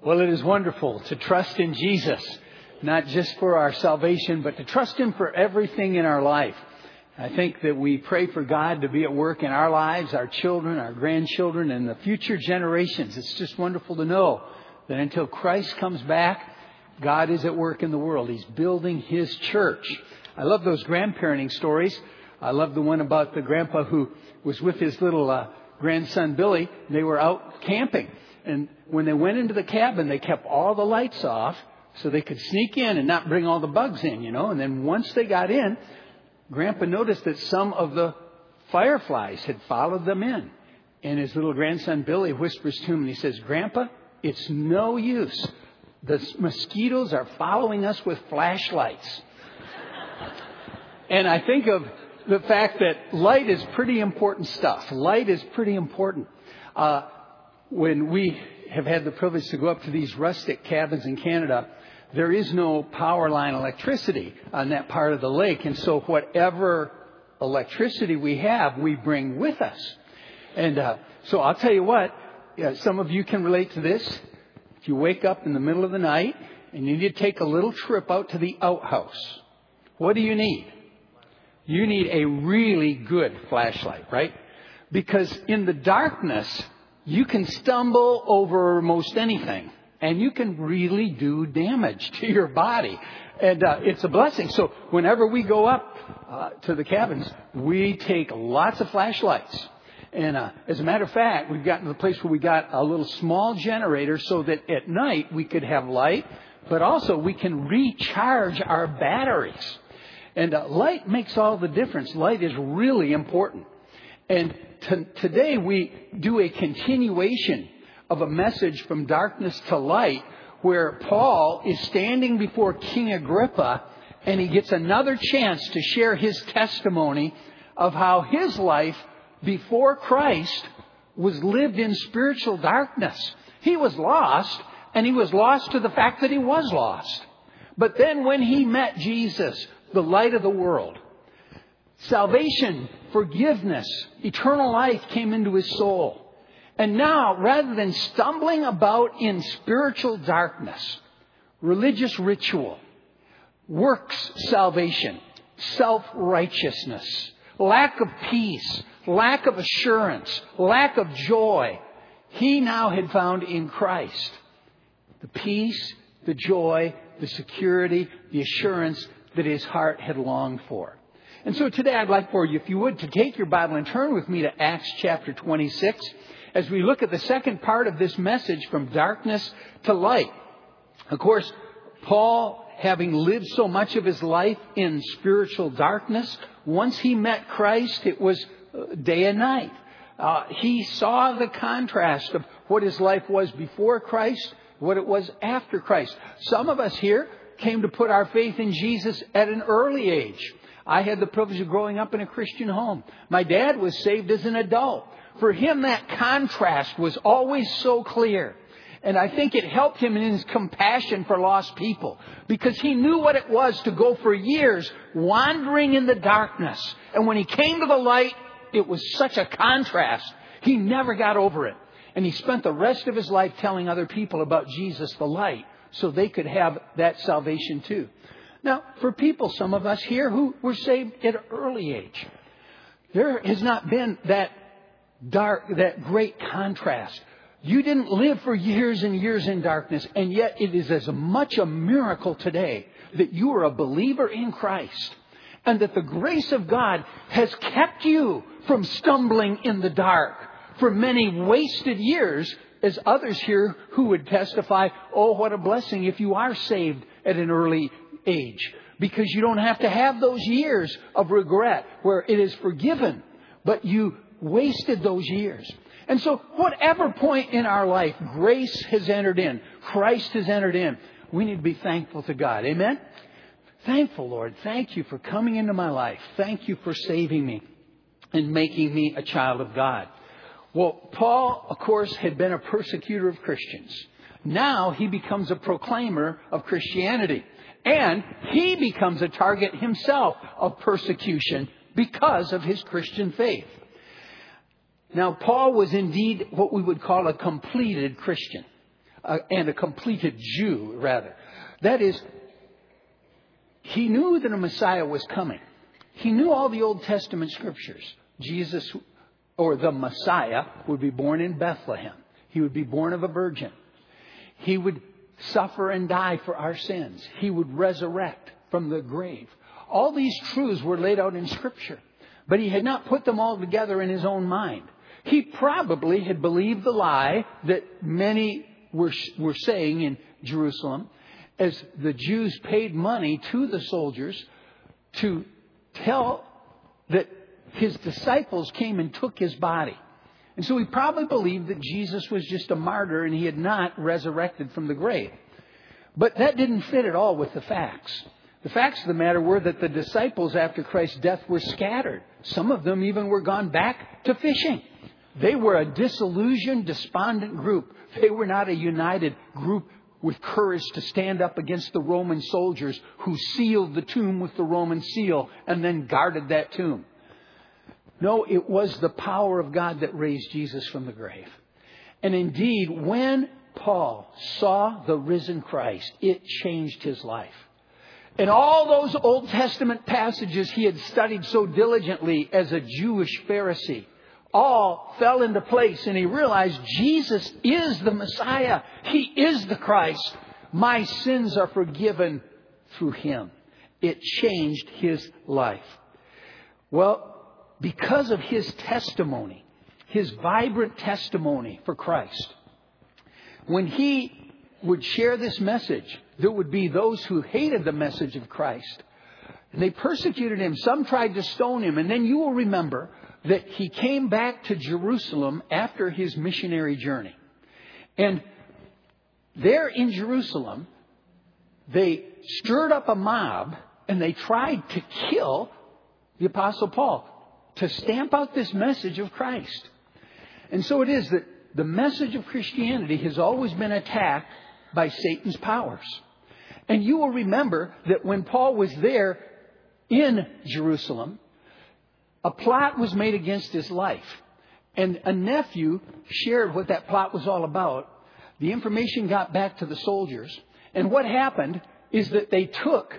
Well, it is wonderful to trust in Jesus, not just for our salvation, but to trust Him for everything in our life. I think that we pray for God to be at work in our lives, our children, our grandchildren, and the future generations. It's just wonderful to know that until Christ comes back, God is at work in the world. He's building His church. I love those grandparenting stories. I love the one about the grandpa who was with his little grandson, Billy. They were out camping. And when they went into the cabin, they kept all the lights off so they could sneak in and not bring all the bugs in, And then once they got in, Grandpa noticed that some of the fireflies had followed them in. And his little grandson, Billy, whispers to him and he says, "Grandpa, it's no use. The mosquitoes are following us with flashlights." And I think of the fact that light is pretty important stuff. Light is pretty important. When we have had the privilege to go up to these rustic cabins in Canada, there is no power line electricity on that part of the lake. And so whatever electricity we have, we bring with us. And so I'll tell you what, some of you can relate to this. If you wake up in the middle of the night and you need to take a little trip out to the outhouse, what do you need? You need a really good flashlight, right? Because in the darkness, you can stumble over most anything, and you can really do damage to your body. And it's a blessing. So whenever we go up to the cabins, we take lots of flashlights. And as a matter of fact, we've gotten to the place where we got a little small generator so that at night we could have light, but also we can recharge our batteries. And light makes all the difference. Light is really important. And today we do a continuation of a message from darkness to light where Paul is standing before King Agrippa and he gets another chance to share his testimony of how his life before Christ was lived in spiritual darkness. He was lost, and he was lost to the fact that he was lost. But then when he met Jesus, the light of the world, salvation, forgiveness, eternal life came into his soul. And now, rather than stumbling about in spiritual darkness, religious ritual, works salvation, self-righteousness, lack of peace, lack of assurance, lack of joy, he now had found in Christ the peace, the joy, the security, the assurance that his heart had longed for. And so today I'd like for you, if you would, to take your Bible and turn with me to Acts chapter 26 as we look at the second part of this message from darkness to light. Of course, Paul, having lived so much of his life in spiritual darkness, once he met Christ, it was day and night. He saw the contrast of what his life was before Christ, what it was after Christ. Some of us here came to put our faith in Jesus at an early age. I had the privilege of growing up in a Christian home. My dad was saved as an adult. For him, that contrast was always so clear. And I think it helped him in his compassion for lost people, because he knew what it was to go for years wandering in the darkness. And when he came to the light, it was such a contrast. He never got over it. And he spent the rest of his life telling other people about Jesus, the light, so they could have that salvation too. Now, for people, some of us here who were saved at an early age, there has not been that great contrast. You didn't live for years and years in darkness, and yet it is as much a miracle today that you are a believer in Christ, and that the grace of God has kept you from stumbling in the dark for many wasted years, as others here who would testify, oh, what a blessing if you are saved at an early age, because you don't have to have those years of regret where it is forgiven, but you wasted those years. And so whatever point in our life grace has entered in, Christ has entered in, we need to be thankful to God. Amen? Thankful, Lord. Thank you for coming into my life. Thank you for saving me and making me a child of God. Well, Paul, of course, had been a persecutor of Christians. Now he becomes a proclaimer of Christianity. And he becomes a target himself of persecution because of his Christian faith. Now, Paul was indeed what we would call a completed Christian. and a completed Jew, rather. That is, he knew that a Messiah was coming. He knew all the Old Testament scriptures. Jesus, or the Messiah, would be born in Bethlehem. He would be born of a virgin. He would suffer and die for our sins. He would resurrect from the grave. All these truths were laid out in Scripture. But he had not put them all together in his own mind. He probably had believed the lie that many were saying in Jerusalem, as the Jews paid money to the soldiers to tell that his disciples came and took his body. And so he probably believed that Jesus was just a martyr and he had not resurrected from the grave. But that didn't fit at all with the facts. The facts of the matter were that the disciples after Christ's death were scattered. Some of them even were gone back to fishing. They were a disillusioned, despondent group. They were not a united group with courage to stand up against the Roman soldiers who sealed the tomb with the Roman seal and then guarded that tomb. No, it was the power of God that raised Jesus from the grave. And indeed, when Paul saw the risen Christ, it changed his life. And all those Old Testament passages he had studied so diligently as a Jewish Pharisee all fell into place, and he realized Jesus is the Messiah. He is the Christ. My sins are forgiven through him. It changed his life. Well, because of his testimony, his vibrant testimony for Christ, when he would share this message, there would be those who hated the message of Christ. And they persecuted him. Some tried to stone him. And then you will remember that he came back to Jerusalem after his missionary journey. And there in Jerusalem, they stirred up a mob and they tried to kill the Apostle Paul, to stamp out this message of Christ. And so it is that the message of Christianity has always been attacked by Satan's powers. And you will remember that when Paul was there in Jerusalem, a plot was made against his life. And a nephew shared what that plot was all about. The information got back to the soldiers. And what happened is that they took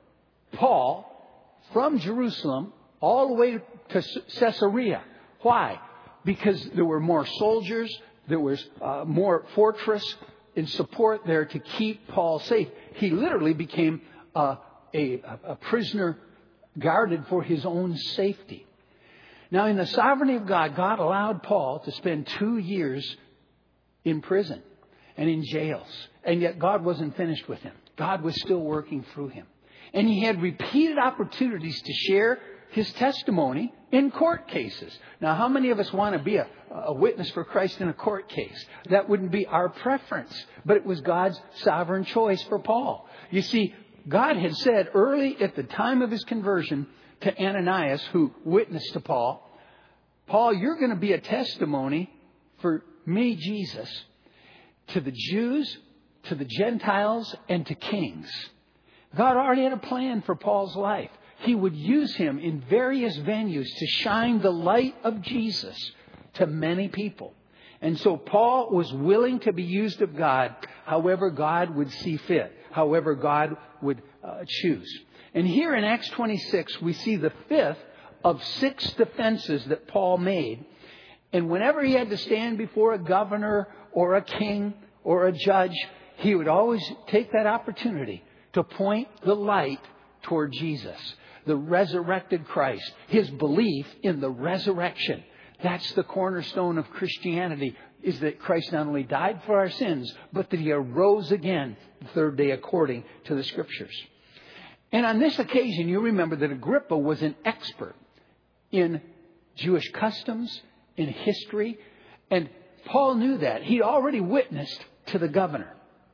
Paul from Jerusalem all the way to Caesarea. Why? Because there were more soldiers. There was more fortress and support there to keep Paul safe. He literally became a prisoner guarded for his own safety. Now, in the sovereignty of God, God allowed Paul to spend 2 years in prison and in jails. And yet God wasn't finished with him. God was still working through him. And he had repeated opportunities to share his testimony in court cases. Now, how many of us want to be a witness for Christ in a court case? That wouldn't be our preference, but it was God's sovereign choice for Paul. You see, God had said early at the time of his conversion to Ananias, who witnessed to Paul, Paul, you're going to be a testimony for me, Jesus, to the Jews, to the Gentiles, and to kings. God already had a plan for Paul's life. He would use him in various venues to shine the light of Jesus to many people. And so Paul was willing to be used of God however God would see fit, however God would choose. And here in Acts 26, we see the fifth of 6 defenses that Paul made. And whenever he had to stand before a governor or a king or a judge, he would always take that opportunity to point the light toward Jesus, the resurrected Christ, his belief in the resurrection. That's the cornerstone of Christianity, is that Christ not only died for our sins, but that he arose again the third day according to the Scriptures. And on this occasion, you remember that Agrippa was an expert in Jewish customs, in history, and Paul knew that. He'd already witnessed to the governor.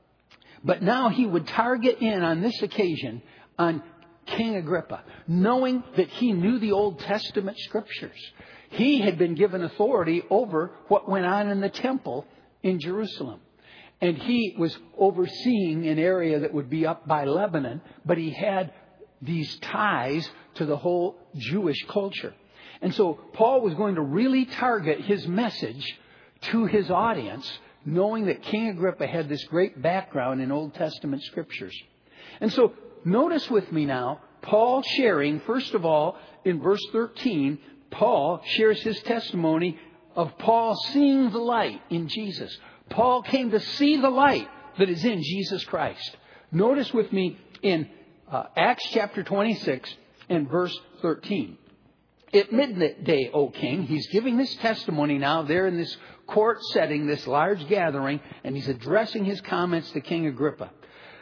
But now he would target in on this occasion on King Agrippa, knowing that he knew the Old Testament Scriptures. He had been given authority over what went on in the temple in Jerusalem. And he was overseeing an area that would be up by Lebanon, but he had these ties to the whole Jewish culture. And so Paul was going to really target his message to his audience knowing that King Agrippa had this great background in Old Testament scriptures. And so notice with me now, Paul sharing, first of all, in verse 13, Paul shares his testimony of Paul seeing the light in Jesus. Paul came to see the light that is in Jesus Christ. Notice with me in Acts chapter 26 and verse 13. At midday, O king, he's giving this testimony now there in this court setting, this large gathering, and he's addressing his comments to King Agrippa.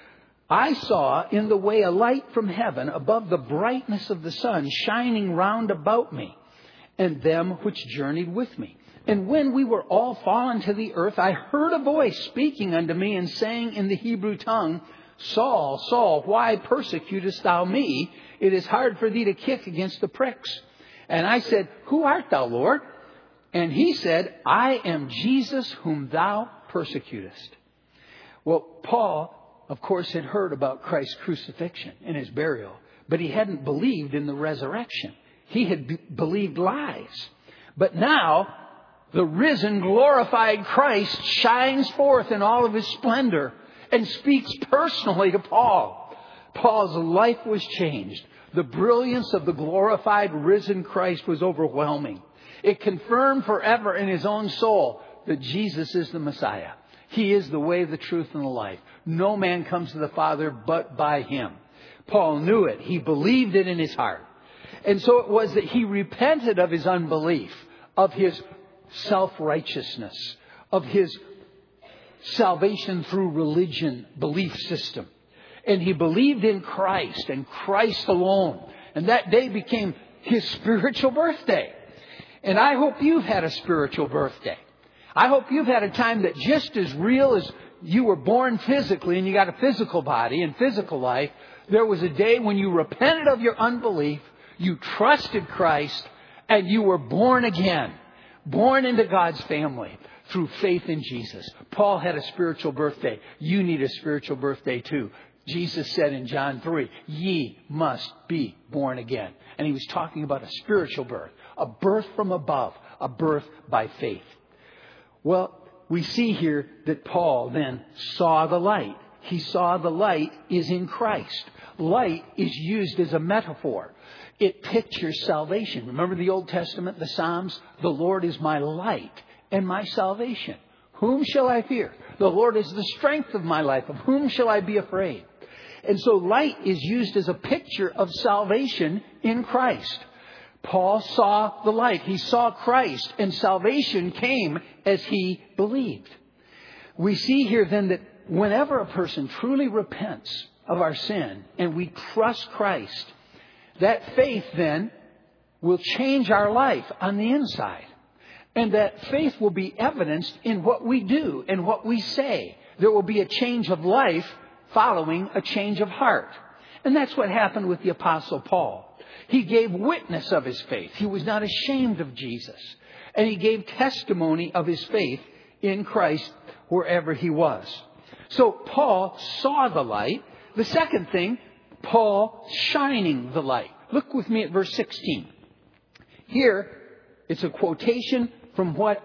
I saw in the way a light from heaven above the brightness of the sun shining round about me and them which journeyed with me. And when we were all fallen to the earth, I heard a voice speaking unto me and saying in the Hebrew tongue, Saul, Saul, why persecutest thou me? It is hard for thee to kick against the pricks. And I said, Who art thou, Lord? And he said, I am Jesus whom thou persecutest. Well, Paul, of course, had heard about Christ's crucifixion and his burial, but he hadn't believed in the resurrection. He had believed lies. But now, the risen, glorified Christ shines forth in all of his splendor and speaks personally to Paul. Paul's life was changed. The brilliance of the glorified, risen Christ was overwhelming. It confirmed forever in his own soul that Jesus is the Messiah. He is the way, the truth, and the life. No man comes to the Father but by him. Paul knew it. He believed it in his heart. And so it was that he repented of his unbelief, of his self-righteousness, of his salvation through religion belief system. And he believed in Christ and Christ alone. And that day became his spiritual birthday. And I hope you've had a spiritual birthday. I hope you've had a time that just as real as you were born physically and you got a physical body and physical life, there was a day when you repented of your unbelief, you trusted Christ, and you were born again. Born into God's family through faith in Jesus. Paul had a spiritual birthday. You need a spiritual birthday too. Jesus said in John 3, ye must be born again. And he was talking about a spiritual birth, a birth from above, a birth by faith. Well, we see here that Paul then saw the light. He saw the light is in Christ. Light is used as a metaphor. It pictures salvation. Remember the Old Testament, the Psalms? The Lord is my light and my salvation. Whom shall I fear? The Lord is the strength of my life. Of whom shall I be afraid? And so light is used as a picture of salvation in Christ. Paul saw the light. He saw Christ, and salvation came as he believed. We see here then that whenever a person truly repents of our sin and we trust Christ, that faith then will change our life on the inside. And that faith will be evidenced in what we do and what we say. There will be a change of life following a change of heart. And that's what happened with the Apostle Paul. He gave witness of his faith. He was not ashamed of Jesus. And he gave testimony of his faith in Christ wherever he was. So Paul saw the light. The second thing, Paul shining the light. Look with me at verse 16. Here, it's a quotation from what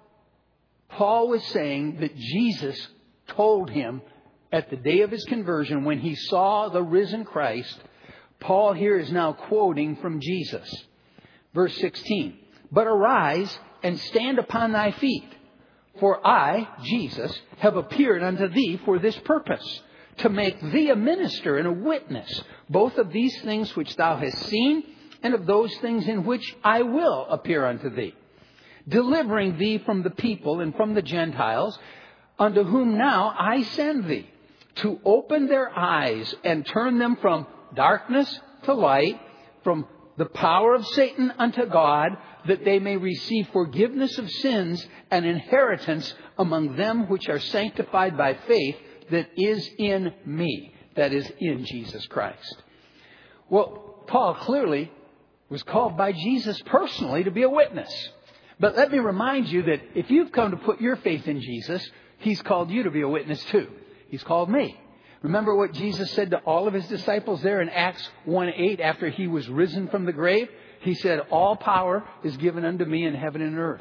Paul was saying that Jesus told him at the day of his conversion when he saw the risen Christ. Paul here is now quoting from Jesus. Verse 16. But arise and stand upon thy feet. For I, Jesus, have appeared unto thee for this purpose, to make thee a minister and a witness, both of these things which thou hast seen, and of those things in which I will appear unto thee, delivering thee from the people and from the Gentiles, unto whom now I send thee, to open their eyes and turn them from darkness to light, from the power of Satan unto God, that they may receive forgiveness of sins and inheritance among them which are sanctified by faith that is in me, that is in Jesus Christ. Well, Paul clearly was called by Jesus personally to be a witness. But let me remind you that if you've come to put your faith in Jesus, He's called you to be a witness too. He's called me. Remember what Jesus said to all of His disciples there in Acts 1:8 after He was risen from the grave? He said, all power is given unto me in heaven and earth.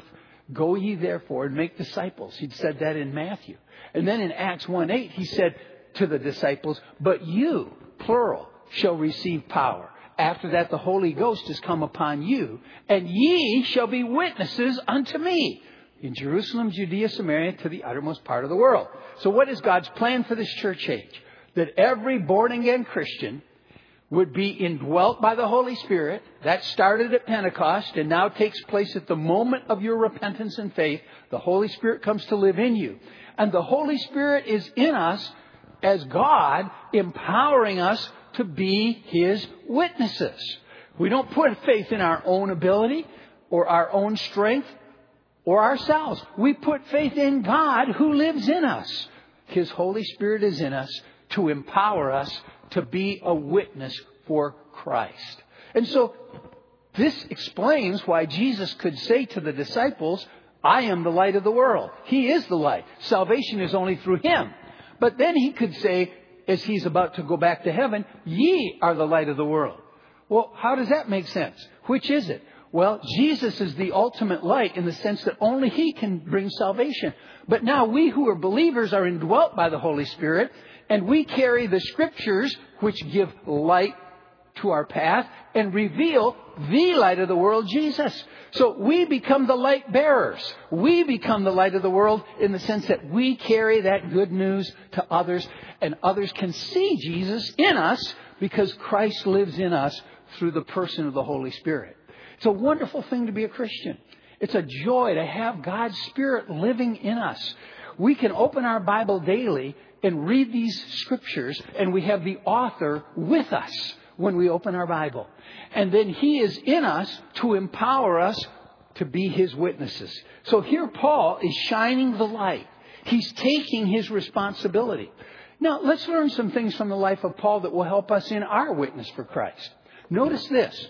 Go ye therefore and make disciples. He'd said that in Matthew. And then in Acts 1:8, he said to the disciples, but you, plural, shall receive power. After that, the Holy Ghost is come upon you, and ye shall be witnesses unto me in Jerusalem, Judea, Samaria, to the uttermost part of the world. So what is God's plan for this church age? That every born-again Christian would be indwelt by the Holy Spirit. That started at Pentecost and now takes place at the moment of your repentance and faith. The Holy Spirit comes to live in you. And the Holy Spirit is in us as God empowering us to be His witnesses. We don't put faith in our own ability or our own strength or ourselves. We put faith in God who lives in us. His Holy Spirit is in us to empower us to be a witness for Christ. And so this explains why Jesus could say to the disciples, I am the light of the world. He is the light. Salvation is only through Him. But then He could say, as He's about to go back to heaven, ye are the light of the world. Well, how does that make sense? Which is it? Well, Jesus is the ultimate light in the sense that only He can bring salvation. But now we who are believers are indwelt by the Holy Spirit, and we carry the Scriptures which give light to our path and reveal the light of the world, Jesus. So we become the light bearers. We become the light of the world in the sense that we carry that good news to others, and others can see Jesus in us because Christ lives in us through the person of the Holy Spirit. It's a wonderful thing to be a Christian. It's a joy to have God's Spirit living in us. We can open our Bible daily and read these Scriptures, and we have the author with us when we open our Bible. And then He is in us to empower us to be His witnesses. So here Paul is shining the light. He's taking his responsibility. Now, let's learn some things from the life of Paul that will help us in our witness for Christ. Notice this.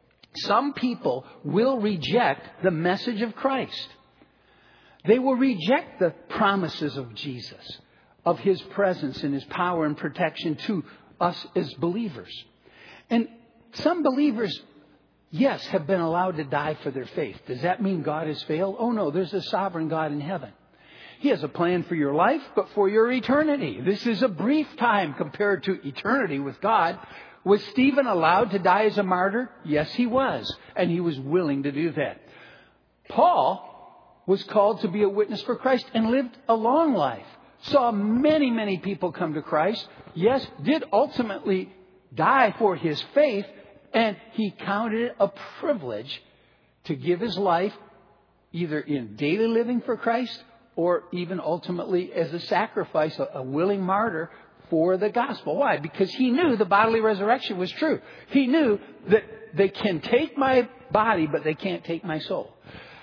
Some people will reject the message of Christ. They will reject the promises of Jesus, of His presence and His power and protection to us as believers. And some believers, yes, have been allowed to die for their faith. Does that mean God has failed? Oh no, there's a sovereign God in heaven. He has a plan for your life, but for your eternity. This is a brief time compared to eternity with God. Was Stephen allowed to die as a martyr? Yes, he was. And he was willing to do that. Paul was called to be a witness for Christ and lived a long life. Saw many, many people come to Christ. Yes, did ultimately die for his faith. And he counted it a privilege to give his life either in daily living for Christ or even ultimately as a sacrifice, a willing martyr for the gospel. Why? Because he knew the bodily resurrection was true. He knew that they can take my body, but they can't take my soul.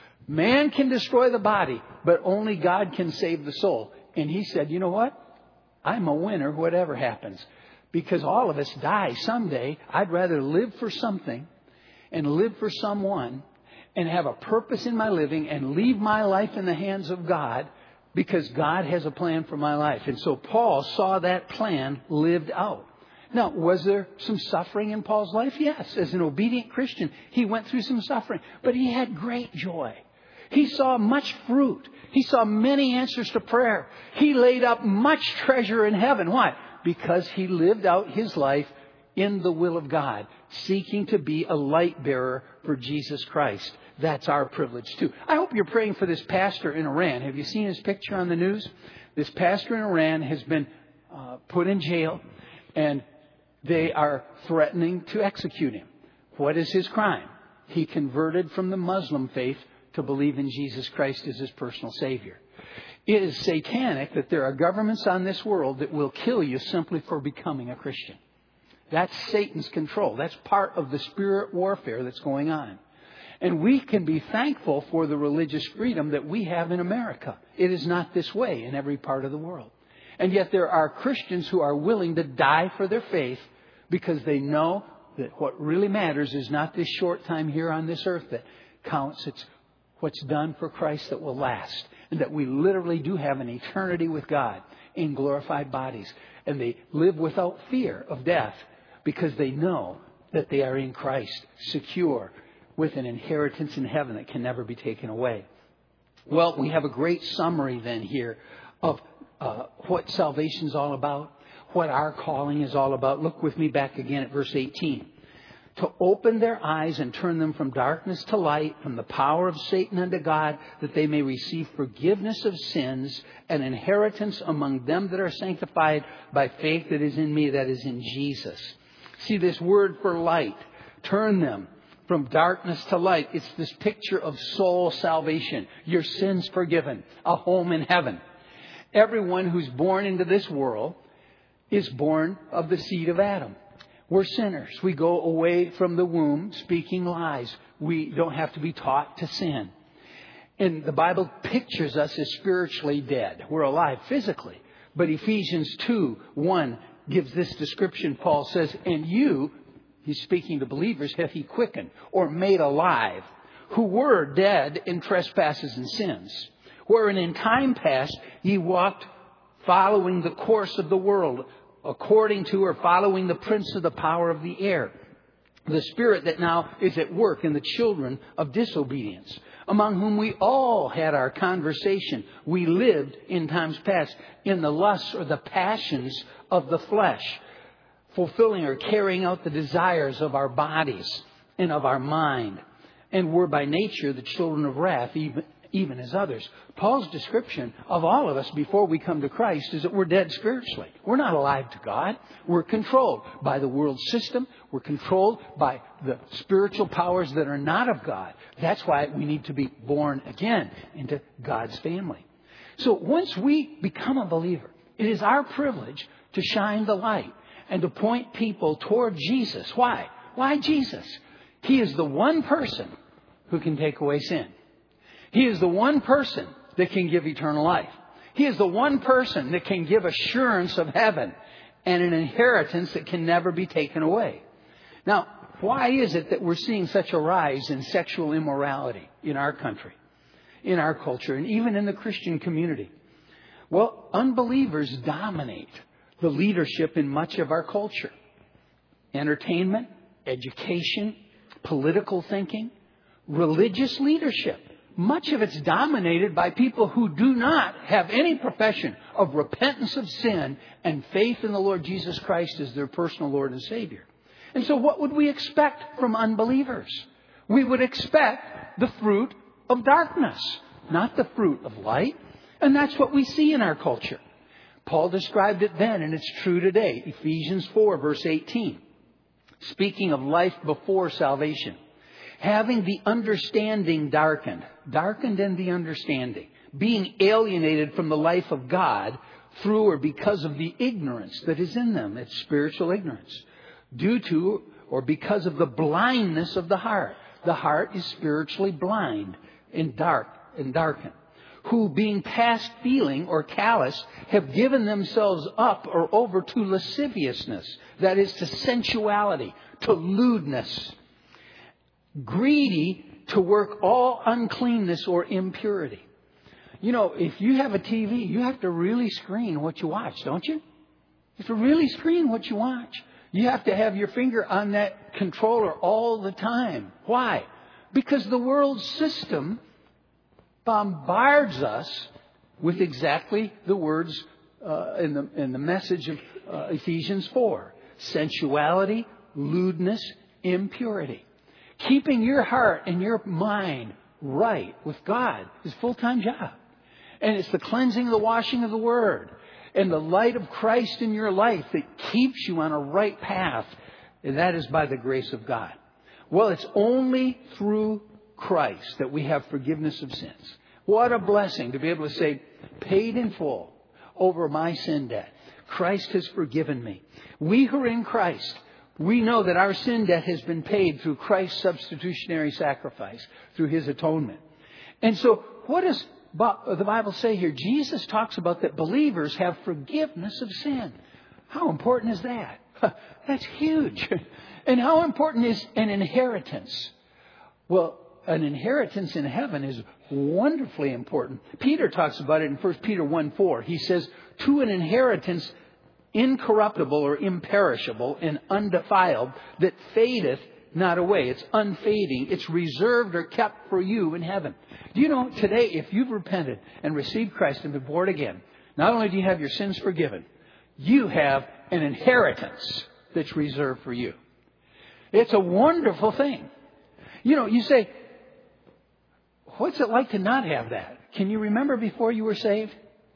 Man can destroy the body, but only God can save the soul. And he said, you know what? I'm a winner whatever happens. Because all of us die someday. I'd rather live for something and live for someone and have a purpose in my living and leave my life in the hands of God, because God has a plan for my life. And so Paul saw that plan lived out. Now, was there some suffering in Paul's life? Yes. As an obedient Christian, he went through some suffering. But he had great joy. He saw much fruit. He saw many answers to prayer. He laid up much treasure in heaven. Why? Because he lived out his life in the will of God, seeking to be a light bearer for Jesus Christ. That's our privilege too. I hope you're praying for this pastor in Iran. Have you seen his picture on the news? This pastor in Iran has been put in jail, and they are threatening to execute him. What is his crime? He converted from the Muslim faith to believe in Jesus Christ as his personal Savior. It is satanic that there are governments on this world that will kill you simply for becoming a Christian. That's Satan's control. That's part of the spirit warfare that's going on. And we can be thankful for the religious freedom that we have in America. It is not this way in every part of the world. And yet there are Christians who are willing to die for their faith because they know that what really matters is not this short time here on this earth that counts. It's what's done for Christ that will last. And that we literally do have an eternity with God in glorified bodies. And they live without fear of death because they know that they are in Christ, secure, with an inheritance in heaven that can never be taken away. Well, we have a great summary then here of what salvation's all about, what our calling is all about. Look with me back again at verse 18. To open their eyes and turn them from darkness to light, from the power of Satan unto God, that they may receive forgiveness of sins and inheritance among them that are sanctified by faith that is in me, that is in Jesus. See, this word for light, turn them from darkness to light. It's this picture of soul salvation, your sins forgiven, a home in heaven. Everyone who's born into this world is born of the seed of Adam. We're sinners. We go away from the womb speaking lies. We don't have to be taught to sin. And the Bible pictures us as spiritually dead. We're alive physically. But Ephesians 2:1 gives this description. Paul says, and you, he's speaking to believers, hath he quickened or made alive, who were dead in trespasses and sins, wherein in time past ye walked following the course of the world, according to or following the prince of the power of the air, the spirit that now is at work in the children of disobedience, among whom we all had our conversation. We lived in times past in the lusts or the passions of the flesh, fulfilling or carrying out the desires of our bodies and of our mind, and were by nature the children of wrath, even as others. Paul's description of all of us before we come to Christ is that we're dead spiritually. We're not alive to God. We're controlled by the world system. We're controlled by the spiritual powers that are not of God. That's why we need to be born again into God's family. So once we become a believer, it is our privilege to shine the light and to point people toward Jesus. Why? Why Jesus? He is the one person who can take away sin. He is the one person that can give eternal life. He is the one person that can give assurance of heaven and an inheritance that can never be taken away. Now, why is it that we're seeing such a rise in sexual immorality in our country, in our culture, and even in the Christian community? Well, unbelievers dominate the leadership in much of our culture. Entertainment, education, political thinking, religious leadership. Much of it's dominated by people who do not have any profession of repentance of sin and faith in the Lord Jesus Christ as their personal Lord and Savior. And so what would we expect from unbelievers? We would expect the fruit of darkness, not the fruit of light. And that's what we see in our culture. Paul described it then, and it's true today. Ephesians 4, verse 18. Speaking of life before salvation. Having the understanding darkened in the understanding, being alienated from the life of God through or because of the ignorance that is in them. It's spiritual ignorance. Due to or because of the blindness of the heart. The heart is spiritually blind and darkened. Who, being past feeling or callous, have given themselves up or over to lasciviousness. That is, to sensuality, to lewdness. Greedy to work all uncleanness or impurity. You know, if you have a TV, you have to really screen what you watch, don't you? You have to really screen what you watch. You have to have your finger on that controller all the time. Why? Because the world system bombards us with exactly the words in the message of Ephesians 4. Sensuality, lewdness, impurity. Keeping your heart and your mind right with God is a full-time job. And it's the cleansing, the washing of the Word, and the light of Christ in your life that keeps you on a right path. And that is by the grace of God. Well, it's only through Christ that we have forgiveness of sins. What a blessing to be able to say, paid in full over my sin debt. Christ has forgiven me. We who are in Christ, we know that our sin debt has been paid through Christ's substitutionary sacrifice, through His atonement. And so what does the Bible say here? Jesus talks about that believers have forgiveness of sin. How important is that? That's huge. And how important is an inheritance? Well, an inheritance in heaven is wonderfully important. Peter talks about it in 1 Peter 1:4. He says, to an inheritance incorruptible or imperishable and undefiled, that fadeth not away. It's unfading. It's reserved or kept for you in heaven. Do you know today, if you've repented and received Christ and been born again, not only do you have your sins forgiven, you have an inheritance that's reserved for you. It's a wonderful thing. You know, you say, what's it like to not have that? Can you remember before you were saved?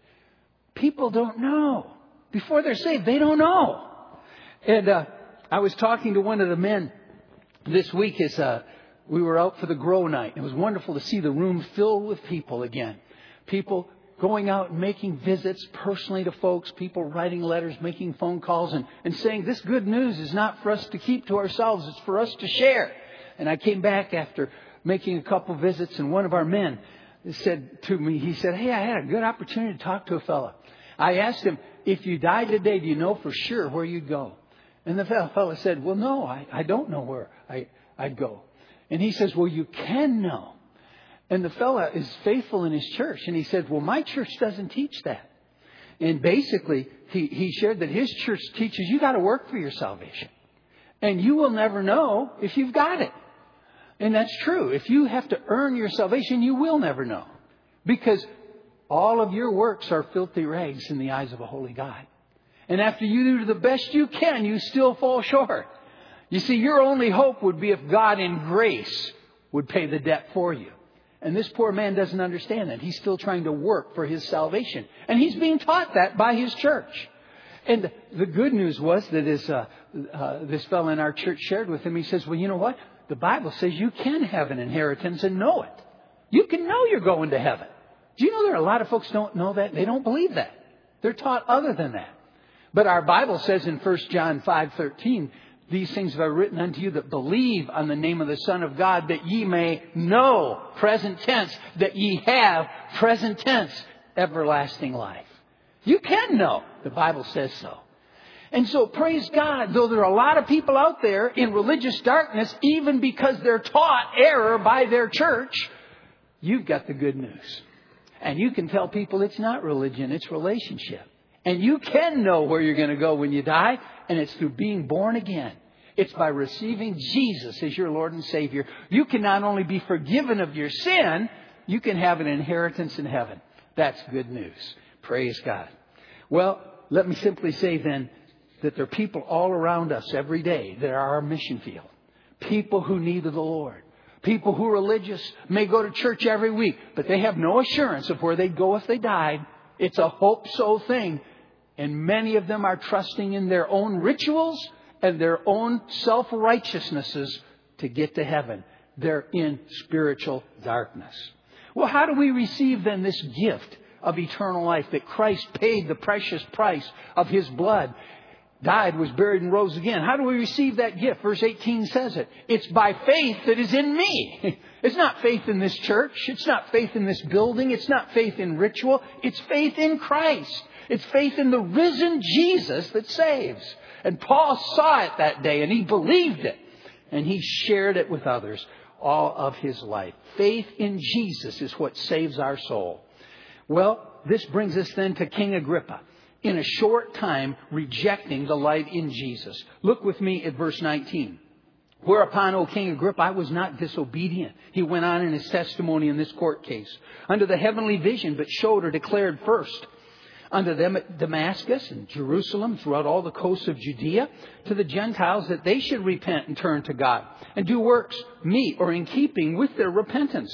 People don't know. Before they're saved, they don't know. And I was talking to one of the men this week as we were out for the Grow Night. It was wonderful to see the room filled with people again. People going out and making visits personally to folks, people writing letters, making phone calls, and saying this good news is not for us to keep to ourselves, it's for us to share. And I came back after making a couple visits, and one of our men said to me, he said, hey, I had a good opportunity to talk to a fella. I asked him, if you died today, do you know for sure where you'd go? And the fella said, well, no, I don't know where I'd go. And he says, well, you can know. And the fella is faithful in his church. And he said, well, my church doesn't teach that. And basically, he shared that his church teaches you got to work for your salvation. And you will never know if you've got it. And that's true. If you have to earn your salvation, you will never know. Because all of your works are filthy rags in the eyes of a holy God. And after you do the best you can, you still fall short. You see, your only hope would be if God in grace would pay the debt for you. And this poor man doesn't understand that. He's still trying to work for his salvation. And he's being taught that by his church. And the good news was that this fellow in our church shared with him. He says, well, you know what? The Bible says you can have an inheritance and know it. You can know you're going to heaven. Do you know there are a lot of folks who don't know that? They don't believe that. They're taught other than that. But our Bible says in 1 John 5:13, these things have I written unto you that believe on the name of the Son of God, that ye may know, present tense, that ye have, present tense, everlasting life. You can know. The Bible says so. And so praise God, though there are a lot of people out there in religious darkness, even because they're taught error by their church, you've got the good news. And you can tell people it's not religion, it's relationship. And you can know where you're going to go when you die, and it's through being born again. It's by receiving Jesus as your Lord and Savior. You can not only be forgiven of your sin, you can have an inheritance in heaven. That's good news. Praise God. Well, let me simply say then that there are people all around us every day that are our mission field. People who need the Lord. People who are religious may go to church every week, but they have no assurance of where they'd go if they died. It's a hope-so thing. And many of them are trusting in their own rituals and their own self-righteousnesses to get to heaven. They're in spiritual darkness. Well, how do we receive then this gift of eternal life that Christ paid the precious price of His blood, died, was buried, and rose again? How do we receive that gift? Verse 18 says it. It's by faith that is in me. It's not faith in this church. It's not faith in this building. It's not faith in ritual. It's faith in Christ. It's faith in the risen Jesus that saves. And Paul saw it that day, and he believed it. And he shared it with others all of his life. Faith in Jesus is what saves our soul. Well, this brings us then to King Agrippa. In a short time, rejecting the light in Jesus. Look with me at verse 19. Whereupon, O King Agrippa, I was not disobedient. He went on in his testimony in this court case. Unto the heavenly vision, but showed or declared first. Unto them at Damascus and Jerusalem, throughout all the coasts of Judea, to the Gentiles, that they should repent and turn to God, and do works meet or in keeping with their repentance.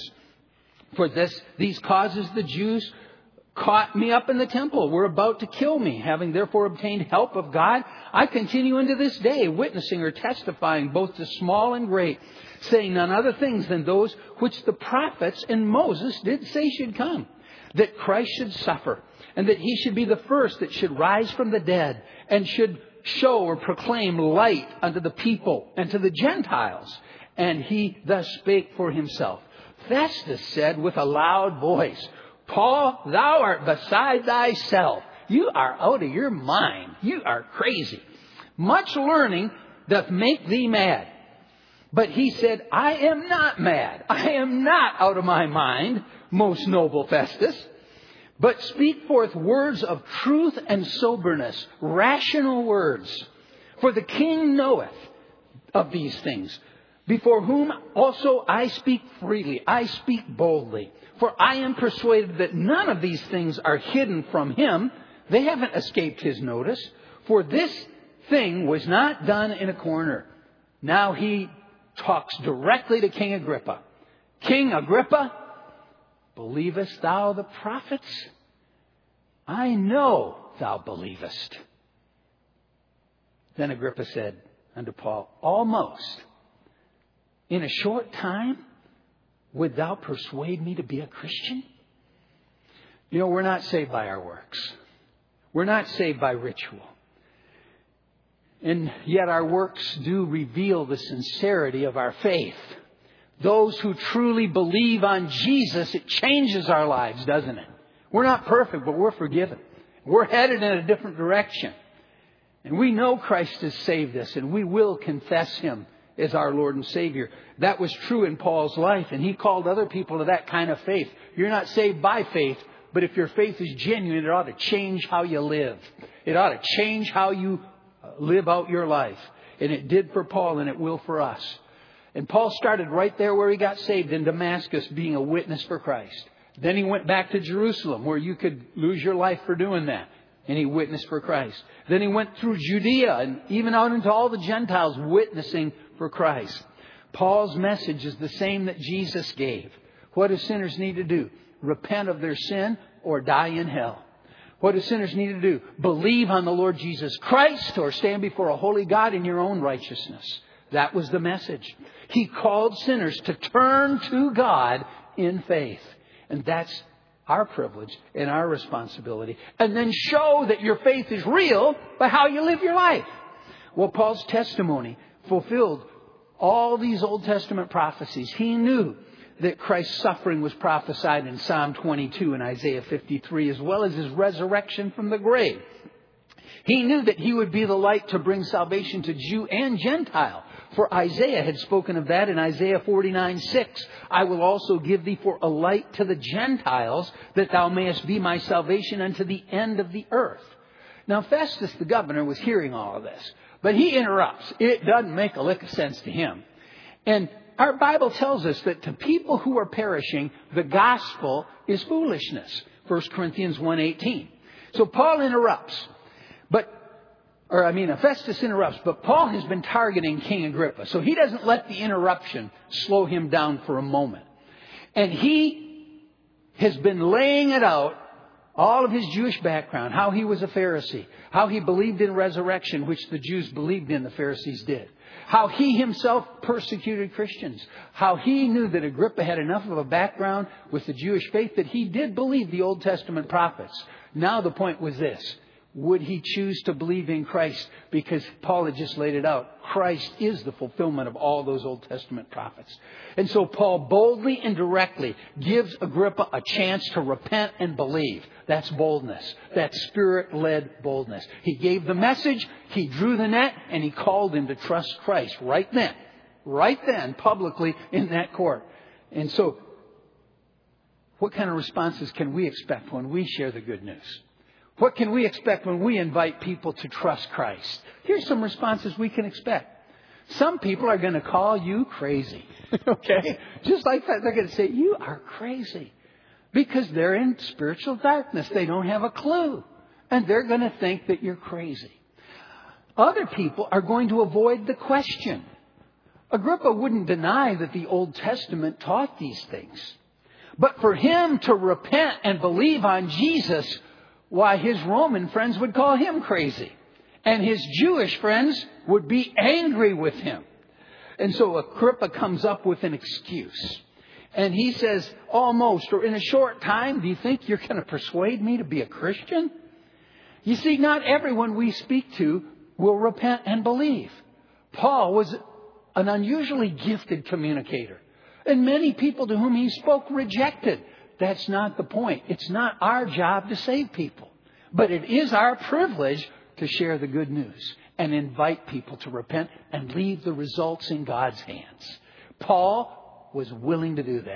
For these causes the Jews caught me up in the temple, were about to kill me. Having therefore obtained help of God, I continue unto this day, witnessing or testifying both to small and great, saying none other things than those which the prophets and Moses did say should come, that Christ should suffer, and that He should be the first that should rise from the dead, and should show or proclaim light unto the people and to the Gentiles. And He thus spake for Himself. Festus said with a loud voice, Paul, thou art beside thyself. You are out of your mind. You are crazy. Much learning doth make thee mad. But he said, I am not mad. I am not out of my mind, most noble Festus. But speak forth words of truth and soberness, rational words. For the king knoweth of these things. before whom also I speak freely. I speak boldly. For I am persuaded that none of these things are hidden from him. They haven't escaped his notice. For this thing was not done in a corner. Now he talks directly to King Agrippa. King Agrippa, believest thou the prophets? I know thou believest. Then Agrippa said unto Paul, almost in a short time would thou persuade me to be a Christian? You know, we're not saved by our works. We're not saved by ritual. And yet our works do reveal the sincerity of our faith. Those who truly believe on Jesus, it changes our lives, doesn't it? We're not perfect, but we're forgiven. We're headed in a different direction. And we know Christ has saved us, and we will confess Him as our Lord and Savior. That was true in Paul's life, and he called other people to that kind of faith. You're not saved by faith, but if your faith is genuine, it ought to change how you live. It ought to change how you live out your life. And it did for Paul, and it will for us. And Paul started right there where he got saved in Damascus, being a witness for Christ. Then he went back to Jerusalem, where you could lose your life for doing that. And he witnessed for Christ. Then he went through Judea and even out into all the Gentiles, witnessing for Christ. Paul's message is the same that Jesus gave. What do sinners need to do? Repent of their sin or die in hell. What do sinners need to do? Believe on the Lord Jesus Christ or stand before a holy God in your own righteousness. That was the message. He called sinners to turn to God in faith. And that's our privilege and our responsibility. And then show that your faith is real by how you live your life. Well, Paul's testimony fulfilled all these Old Testament prophecies. He knew that Christ's suffering was prophesied in Psalm 22 and Isaiah 53, as well as His resurrection from the grave. He knew that He would be the light to bring salvation to Jew and Gentile. For Isaiah had spoken of that in Isaiah 49:6. I will also give thee for a light to the Gentiles, that thou mayest be my salvation unto the end of the earth. Now Festus the governor was hearing all of this, but he interrupts. It doesn't make a lick of sense to him. And our Bible tells us that to people who are perishing, the gospel is foolishness. 1 Corinthians 1:18. So Paul interrupts. Festus interrupts, but Paul has been targeting King Agrippa. So he doesn't let the interruption slow him down for a moment. And he has been laying it out, all of his Jewish background, how he was a Pharisee, how he believed in resurrection, which the Jews believed in, the Pharisees did. How he himself persecuted Christians. How he knew that Agrippa had enough of a background with the Jewish faith that he did believe the Old Testament prophets. Now the point was this. Would he choose to believe in Christ? Because Paul had just laid it out. Christ is the fulfillment of all those Old Testament prophets. And so Paul boldly and directly gives Agrippa a chance to repent and believe. That's boldness. That's Spirit-led boldness. He gave the message, he drew the net, and he called him to trust Christ right then, publicly in that court. And so, what kind of responses can we expect when we share the good news? What can we expect when we invite people to trust Christ? Here's some responses we can expect. Some people are going to call you crazy. Okay? Just like that, they're going to say, you are crazy. Because they're in spiritual darkness. They don't have a clue. And they're going to think that you're crazy. Other people are going to avoid the question. Agrippa wouldn't deny that the Old Testament taught these things. But for him to repent and believe on Jesus, why, his Roman friends would call him crazy. And his Jewish friends would be angry with him. And so Agrippa comes up with an excuse. And he says, almost, or in a short time, do you think you're going to persuade me to be a Christian? You see, not everyone we speak to will repent and believe. Paul was an unusually gifted communicator. And many people to whom he spoke rejected. That's not the point. It's not our job to save people. But it is our privilege to share the good news and invite people to repent and leave the results in God's hands. Paul was willing to do that.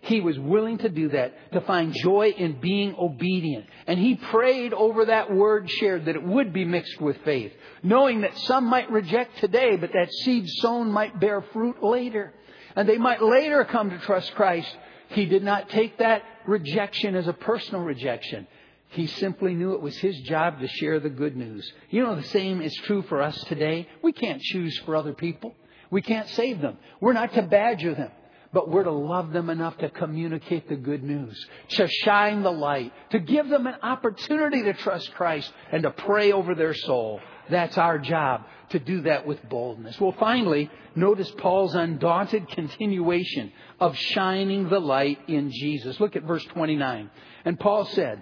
He was willing to do that, to find joy in being obedient. And he prayed over that word shared that it would be mixed with faith, knowing that some might reject today, but that seed sown might bear fruit later. And they might later come to trust Christ. He did not take that rejection as a personal rejection. He simply knew it was his job to share the good news. You know, the same is true for us today. We can't choose for other people. We can't save them. We're not to badger them. But we're to love them enough to communicate the good news, to shine the light, to give them an opportunity to trust Christ and to pray over their soul. That's our job, to do that with boldness. Well, finally, notice Paul's undaunted continuation of shining the light in Jesus. Look at verse 29. And Paul said,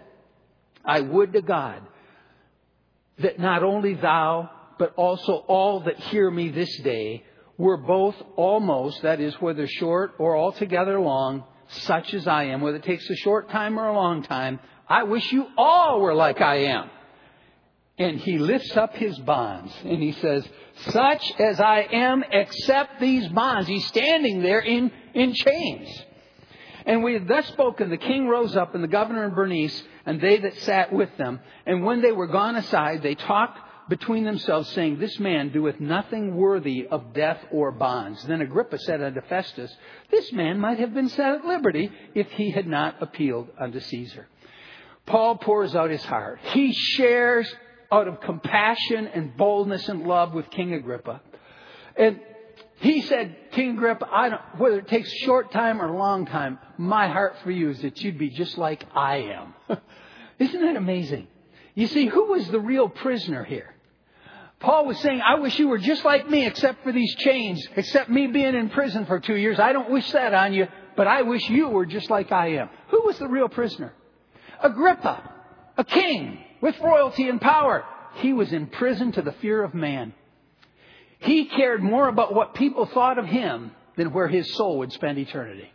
I would to God that not only thou, but also all that hear me this day were both almost, that is, whether short or altogether long, such as I am, whether it takes a short time or a long time. I wish you all were like I am. And he lifts up his bonds and he says, such as I am, except these bonds. He's standing there in chains. And we had thus spoken, the king rose up and the governor and Bernice and they that sat with them. And when they were gone aside, they talked between themselves, saying, this man doeth nothing worthy of death or bonds. Then Agrippa said unto Festus, this man might have been set at liberty if he had not appealed unto Caesar. Paul pours out his heart. He shares out of compassion and boldness and love with King Agrippa. And he said, King Agrippa, whether it takes a short time or a long time, my heart for you is that you'd be just like I am. Isn't that amazing? You see, who was the real prisoner here? Paul was saying, I wish you were just like me except for these chains, except me being in prison for 2 years. I don't wish that on you, but I wish you were just like I am. Who was the real prisoner? Agrippa, a king with royalty and power. He was in prison to the fear of man. He cared more about what people thought of him than where his soul would spend eternity.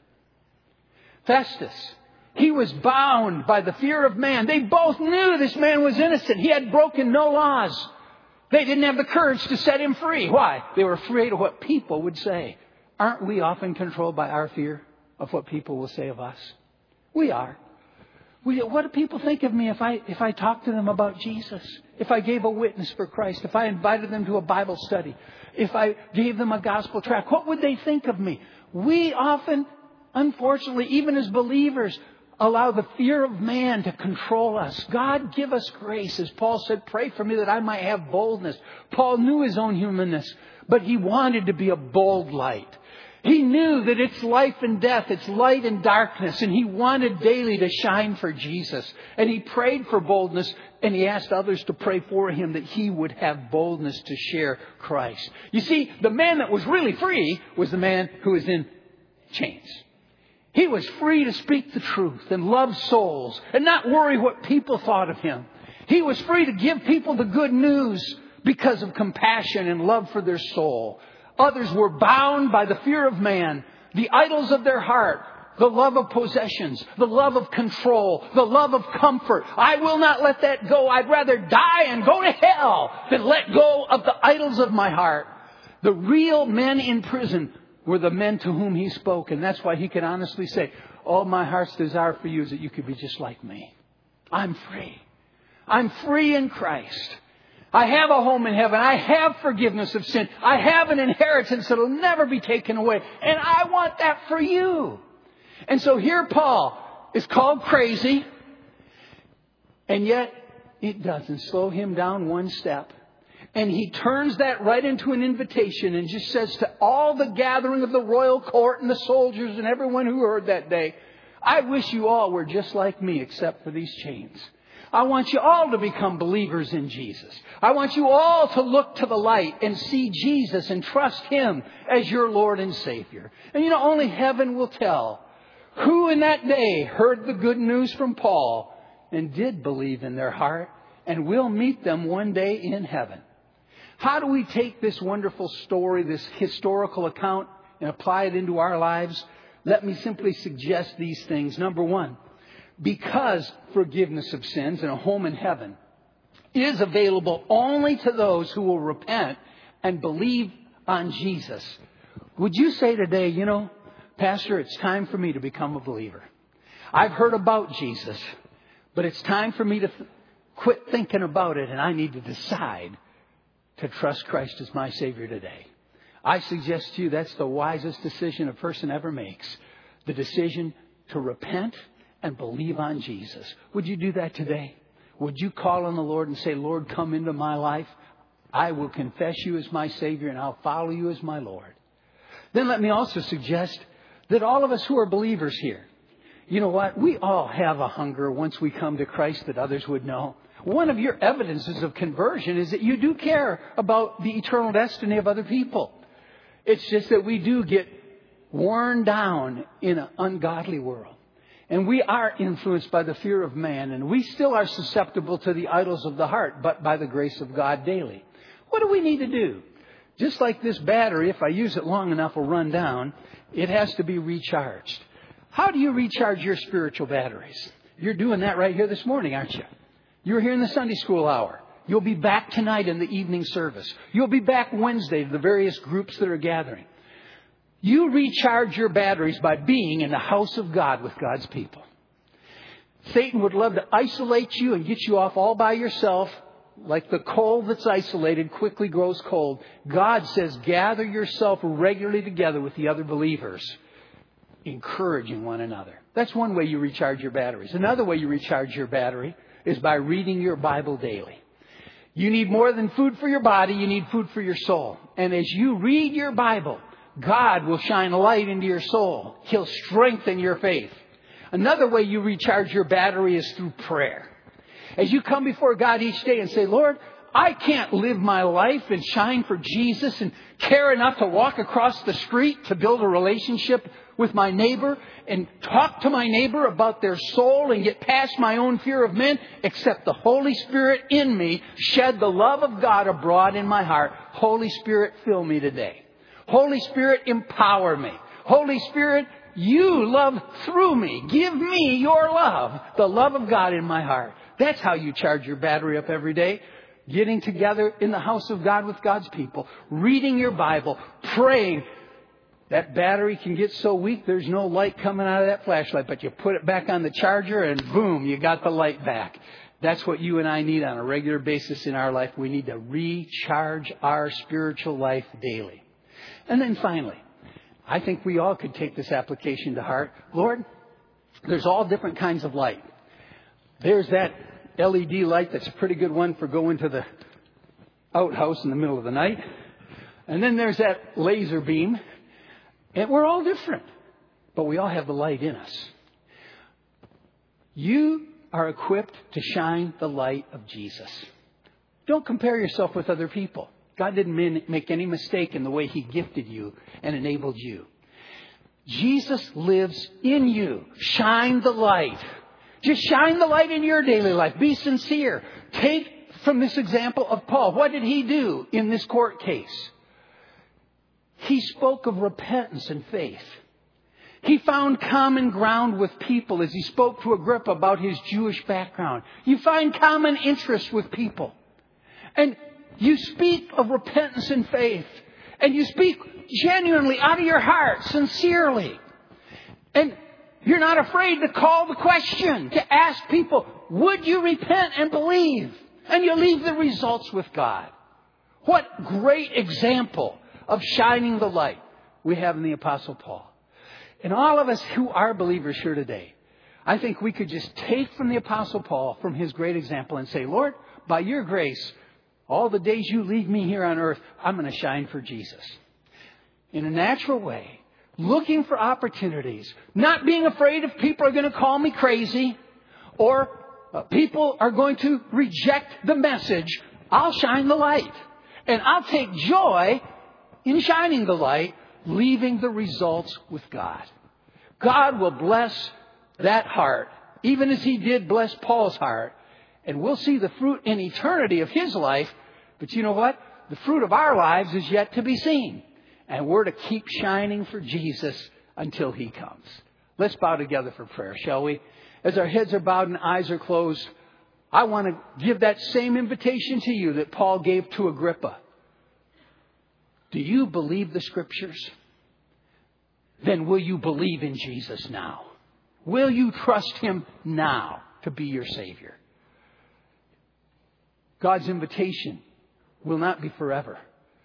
Festus, he was bound by the fear of man. They both knew this man was innocent. He had broken no laws. They didn't have the courage to set him free. Why? They were afraid of what people would say. Aren't we often controlled by our fear of what people will say of us? We are. What do people think of me if I talk to them about Jesus? If I gave a witness for Christ? If I invited them to a Bible study? If I gave them a gospel tract? What would they think of me? We often, unfortunately, even as believers, allow the fear of man to control us. God, give us grace. As Paul said, pray for me that I might have boldness. Paul knew his own humanness, but he wanted to be a bold light. He knew that it's life and death, it's light and darkness, and he wanted daily to shine for Jesus. And he prayed for boldness, and he asked others to pray for him that he would have boldness to share Christ. You see, the man that was really free was the man who was in chains. He was free to speak the truth and love souls and not worry what people thought of him. He was free to give people the good news because of compassion and love for their soul. Others were bound by the fear of man, the idols of their heart, the love of possessions, the love of control, the love of comfort. I will not let that go. I'd rather die and go to hell than let go of the idols of my heart. The real men in prison were the men to whom he spoke. And that's why he could honestly say, all my heart's desire for you is that you could be just like me. I'm free. I'm free in Christ. I have a home in heaven. I have forgiveness of sin. I have an inheritance that will never be taken away. And I want that for you. And so here Paul is called crazy. And yet it doesn't slow him down one step. And he turns that right into an invitation and just says to all the gathering of the royal court and the soldiers and everyone who heard that day, I wish you all were just like me except for these chains. I want you all to become believers in Jesus. I want you all to look to the light and see Jesus and trust him as your Lord and Savior. And you know, only heaven will tell who in that day heard the good news from Paul and did believe in their heart, and will meet them one day in heaven. How do we take this wonderful story, this historical account, and apply it into our lives? Let me simply suggest these things. Number one, because forgiveness of sins and a home in heaven is available only to those who will repent and believe on Jesus. Would you say today, Pastor, it's time for me to become a believer. I've heard about Jesus, but it's time for me to quit thinking about it, and I need to decide to trust Christ as my Savior today. I suggest to you that's the wisest decision a person ever makes. The decision to repent and believe on Jesus. Would you do that today? Would you call on the Lord and say, Lord, come into my life. I will confess you as my Savior and I'll follow you as my Lord. Then let me also suggest that all of us who are believers here, you know what? We all have a hunger once we come to Christ that others would know. One of your evidences of conversion is that you do care about the eternal destiny of other people. It's just that we do get worn down in an ungodly world. And we are influenced by the fear of man, and we still are susceptible to the idols of the heart, but by the grace of God daily. What do we need to do? Just like this battery, if I use it long enough, will run down. It has to be recharged. How do you recharge your spiritual batteries? You're doing that right here this morning, aren't you? You're here in the Sunday school hour. You'll be back tonight in the evening service. You'll be back Wednesday to the various groups that are gathering. You recharge your batteries by being in the house of God with God's people. Satan would love to isolate you and get you off all by yourself. Like the coal that's isolated quickly grows cold. God says, gather yourself regularly together with the other believers, encouraging one another. That's one way you recharge your batteries. Another way you recharge your battery is by reading your Bible daily. You need more than food for your body. You need food for your soul. And as you read your Bible, God will shine light into your soul. He'll strengthen your faith. Another way you recharge your battery is through prayer. As you come before God each day and say, Lord, I can't live my life and shine for Jesus and care enough to walk across the street to build a relationship with my neighbor and talk to my neighbor about their soul and get past my own fear of men, except the Holy Spirit in me shed the love of God abroad in my heart. Holy Spirit, fill me today. Holy Spirit, empower me. Holy Spirit, you love through me. Give me your love, the love of God in my heart. That's how you charge your battery up every day. Getting together in the house of God with God's people. Reading your Bible. Praying. That battery can get so weak there's no light coming out of that flashlight. But you put it back on the charger and boom, you got the light back. That's what you and I need on a regular basis in our life. We need to recharge our spiritual life daily. And then finally, I think we all could take this application to heart. Lord, there's all different kinds of light. There's that LED light that's a pretty good one for going to the outhouse in the middle of the night. And then there's that laser beam. And we're all different, but we all have the light in us. You are equipped to shine the light of Jesus. Don't compare yourself with other people. God didn't make any mistake in the way He gifted you and enabled you. Jesus lives in you. Shine the light. Just shine the light in your daily life. Be sincere. Take from this example of Paul. What did he do in this court case? He spoke of repentance and faith. He found common ground with people as he spoke to Agrippa about his Jewish background. You find common interest with people. And you speak of repentance and faith. And you speak genuinely out of your heart, sincerely. And you're not afraid to call the question, to ask people, would you repent and believe? And you leave the results with God. What great example of shining the light we have in the Apostle Paul. And all of us who are believers here today, I think we could just take from the Apostle Paul, from his great example, and say, Lord, by your grace, all the days you leave me here on earth, I'm going to shine for Jesus. In a natural way, looking for opportunities, not being afraid if people are going to call me crazy or people are going to reject the message. I'll shine the light. And I'll take joy in shining the light, leaving the results with God. God will bless that heart, even as He did bless Paul's heart. And we'll see the fruit in eternity of his life. But you know what? The fruit of our lives is yet to be seen. And we're to keep shining for Jesus until He comes. Let's bow together for prayer, shall we? As our heads are bowed and eyes are closed, I want to give that same invitation to you that Paul gave to Agrippa. Do you believe the Scriptures? then will you believe in Jesus now? Will you trust Him now to be your Savior? God's invitation will not be forever.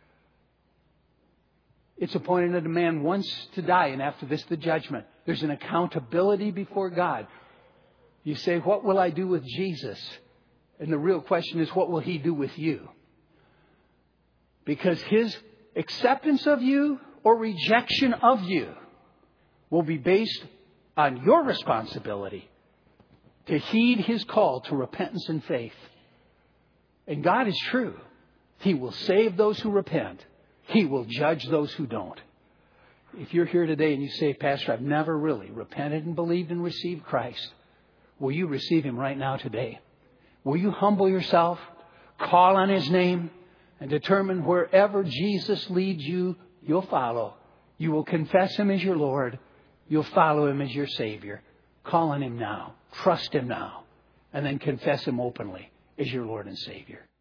It's appointed unto man once to die, and after this the judgment. There's an accountability before God. You say, what will I do with Jesus? And the real question is, what will He do with you? Because His acceptance of you or rejection of you will be based on your responsibility to heed His call to repentance and faith. And God is true. He will save those who repent. He will judge those who don't. If you're here today and you say, Pastor, I've never really repented and believed and received Christ, will you receive Him right now today? Will you humble yourself, call on His name, and determine wherever Jesus leads you, you'll follow. You will confess Him as your Lord. You'll follow Him as your Savior. Call on Him now. Trust Him now. And then confess Him openly as your Lord and Savior.